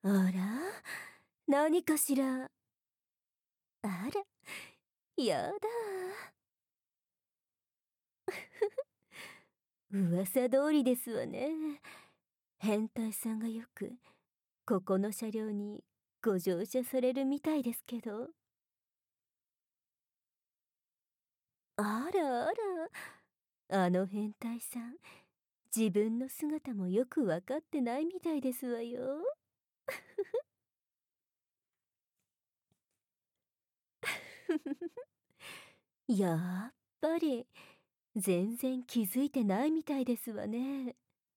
あら、何かしら。あら、やだ。噂通りですわね。変態さんがよく、ここの車両にご乗車されるみたいですけど。あらあら、あの変態さん、自分の姿もよくわかってないみたいですわよ。やっぱり、全然気づいてないみたいですわね。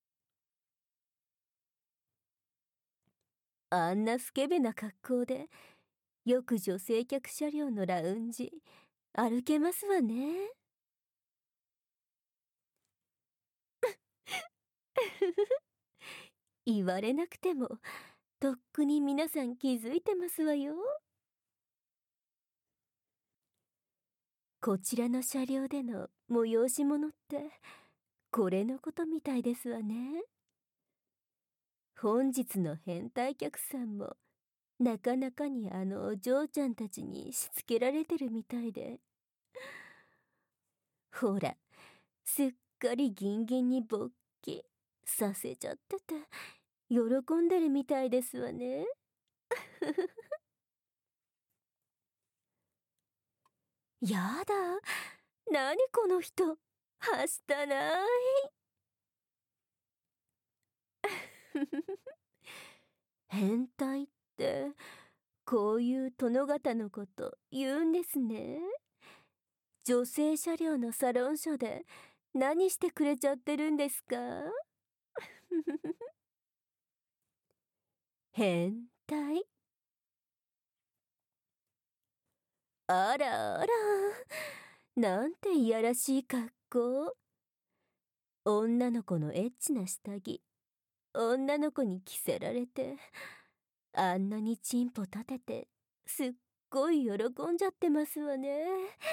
あんなスケベな格好で、よく女性客車両のラウンジ、歩けますわね。言われなくても、とっくに皆さん気づいてますわよ。こちらの車両での催し物って、これのことみたいですわね。本日の変態客さんも、なかなかにあのお嬢ちゃんたちにしつけられてるみたいで。ほら、すっかりギンギンに勃起させちゃってて、喜んでるみたいですわね。やだ、なにこの人、はしたない。変態って、こういう殿方のこと言うんですね。女性車両のサロンショーで何してくれちゃってるんですか？変態。あらあら、なんていやらしい格好。女の子のエッチな下着、女の子に着せられて、あんなにチンポ立てて、すっごい喜んじゃってますわね。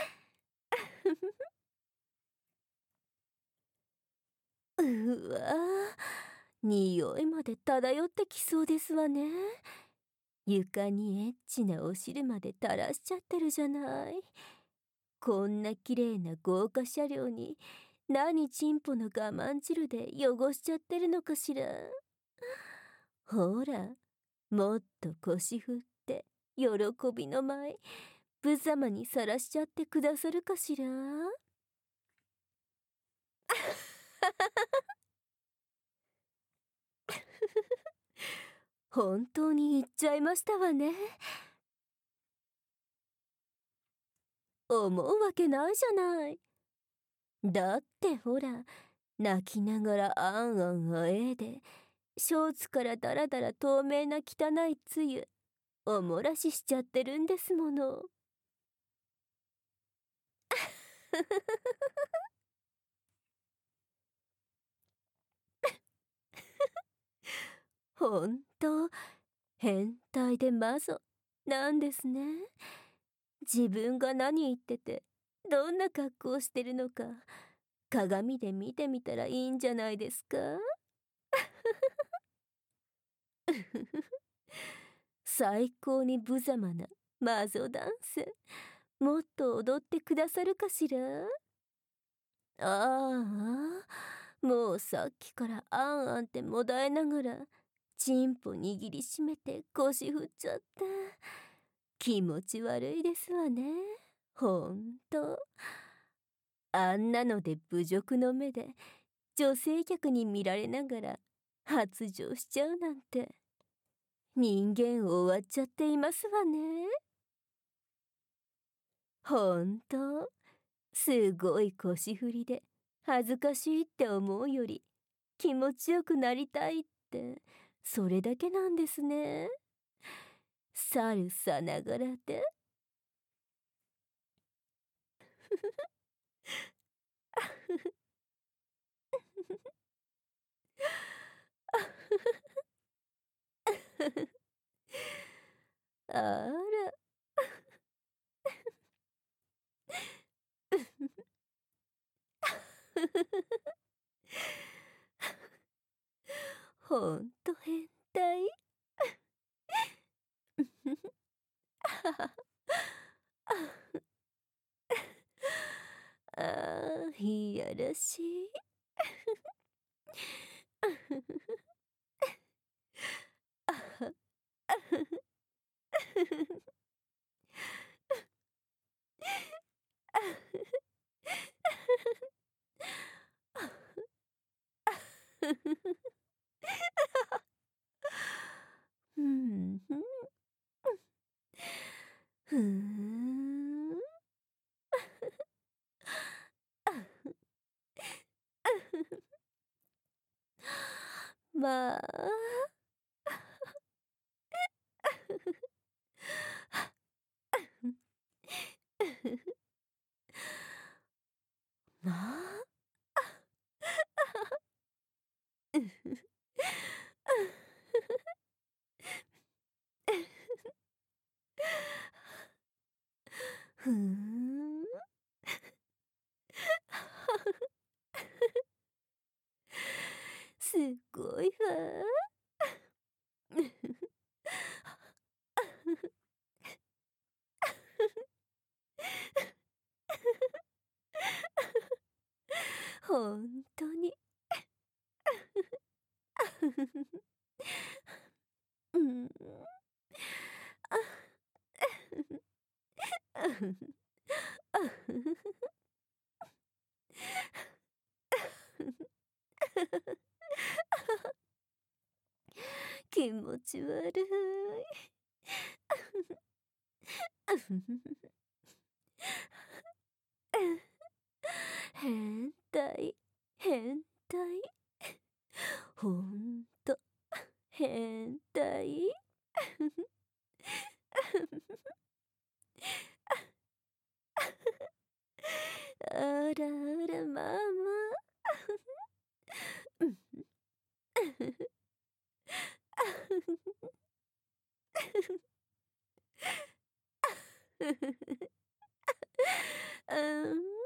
うわぁ、匂いまで漂ってきそうですわね。床にエッチなお汁まで垂らしちゃってるじゃない。こんな綺麗な豪華車両に、何チンポの我慢汁で汚しちゃってるのかしら。ほら、もっと腰振って、喜びの舞、無様にさらしちゃってくださるかしら。本当に言っちゃいましたわね。思うわけないじゃない。だってほら、泣きながらあんあんあえいで、ショーツからだらだら透明な汚いつゆ、おもらししちゃってるんですもの。ほんと、変態でマゾなんですね。自分が何言ってて、どんな格好してるのか、鏡で見てみたらいいんじゃないですか？最高に無様なマゾダンス、もっと踊ってくださるかしら？ああ、もうさっきからあんあんってもだえながら、チンポ握りしめて腰振っちゃって、気持ち悪いですわね。ほんと。あんなので侮辱の目で女性客に見られながら発情しちゃうなんて、人間終わっちゃっていますわね。ほんと、すごい腰振りで恥ずかしいって思うより気持ちよくなりたいって、それだけなんですね。さるさながらで。あら。ほんと変態。 らしい。あは、あふふ、あふふふ。あふふ、あふ、あふふふ。ふんふん。ふーん。あふ、あふふ。まあ。あふふふ。あ、あふ。うふふ。まあ。うふふ。あふふ。うふふ。ふーん。すごいわ。うふふ。あふふ。あふふ。ほんとに。あふふふふ。うん。あ、あふふ。あふふ。あふふふ。気持ち悪い。あふふ。あふふふふ。変態、変態。ほんと、変態。あふふ。あふふふ。あらあら、まあまあ。あふふ。うんふ。あふふ。あふふふ。あふふ。あふふふ。あ、うん。